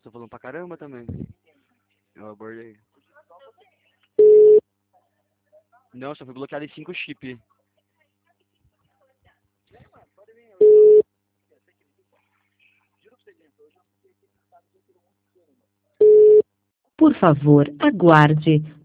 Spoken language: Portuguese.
tô falando pra caramba também. Eu abordei. Não, só fui bloqueado em 5 chip. Por favor, aguarde.